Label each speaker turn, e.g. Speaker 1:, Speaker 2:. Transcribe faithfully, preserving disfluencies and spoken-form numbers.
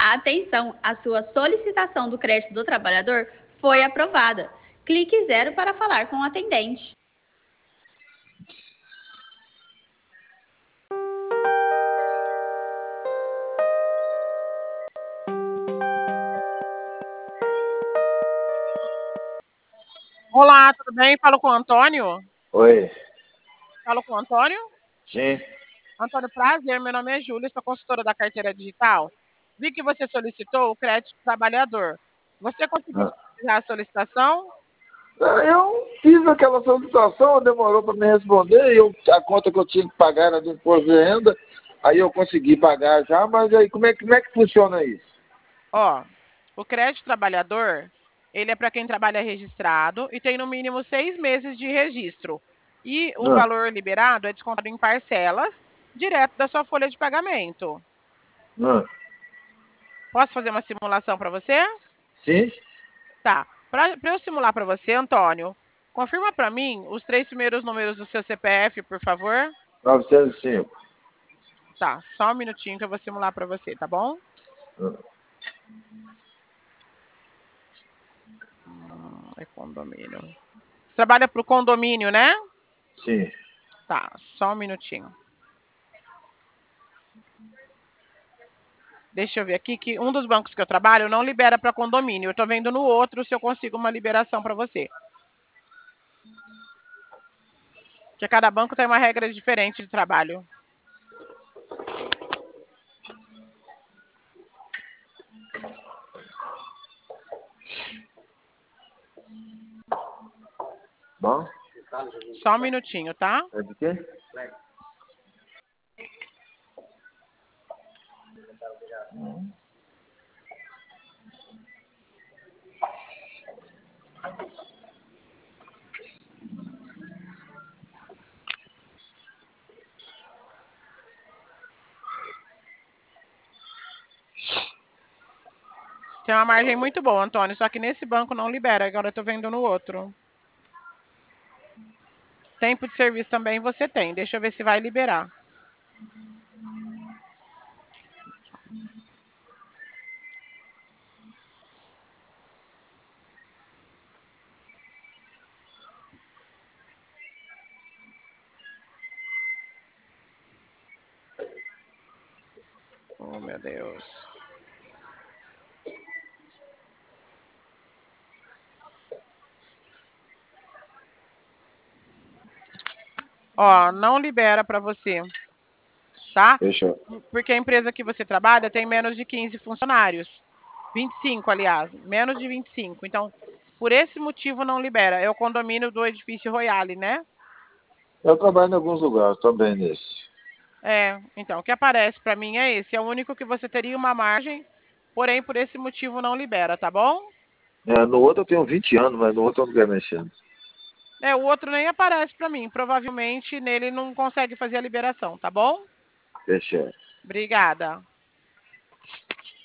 Speaker 1: Atenção, a sua solicitação do crédito do trabalhador foi aprovada. Clique zero para falar com o atendente.
Speaker 2: Olá, tudo bem? Falo com o Antônio?
Speaker 3: Oi.
Speaker 2: Falo com o Antônio?
Speaker 3: Sim.
Speaker 2: Antônio, prazer, meu nome é Júlia, sou consultora da carteira digital. Vi que você solicitou o crédito trabalhador. Você conseguiu
Speaker 3: Ah.
Speaker 2: finalizar a solicitação?
Speaker 3: Eu fiz aquela solicitação, demorou para me responder, e eu, a conta que eu tinha que pagar era do imposto de renda, aí eu consegui pagar já, mas aí como é, como é que funciona isso?
Speaker 2: Ó, o crédito trabalhador, ele é para quem trabalha registrado e tem no mínimo seis meses de registro. E o
Speaker 3: Ah.
Speaker 2: valor liberado é descontado em parcelas, direto da sua folha de pagamento.
Speaker 3: Ah.
Speaker 2: Posso fazer uma simulação para você?
Speaker 3: Sim?
Speaker 2: Tá. Para eu simular para você, Antônio, confirma para mim os três primeiros números do seu C P F, por favor.
Speaker 3: novecentos e cinco.
Speaker 2: Tá, só um minutinho que eu vou simular para você, tá bom?
Speaker 3: Ah.
Speaker 2: Hum, é condomínio. Você trabalha para o condomínio, né?
Speaker 3: Sim.
Speaker 2: Tá, só um minutinho. Deixa eu ver aqui que um dos bancos que eu trabalho não libera para condomínio. Eu estou vendo no outro se eu consigo uma liberação para você. Porque cada banco tem uma regra diferente de trabalho.
Speaker 3: Bom?
Speaker 2: Só um minutinho, tá?
Speaker 3: É de quê? Hum.
Speaker 2: Tem uma margem muito boa, Antônio, só que nesse banco não libera, agora eu estou vendo no outro. Tempo de serviço também você tem, deixa eu ver se vai liberar. Oh, meu Deus. Ó, não libera para você, tá?
Speaker 3: Fechou.
Speaker 2: Porque a empresa que você trabalha tem menos de quinze funcionários. vinte e cinco, aliás, menos de vinte e cinco. Então, por esse motivo não libera. É o condomínio do edifício Royale, né?
Speaker 3: Eu trabalho em alguns lugares, também nesse.
Speaker 2: É, então, o que aparece para mim é esse. É o único que você teria uma margem, porém, por esse motivo não libera, tá bom?
Speaker 3: É, no outro eu tenho vinte anos, mas no outro eu não quero mexer.
Speaker 2: É, o outro nem aparece para mim. Provavelmente nele não consegue fazer a liberação, tá bom?
Speaker 3: Fechou.
Speaker 2: Obrigada.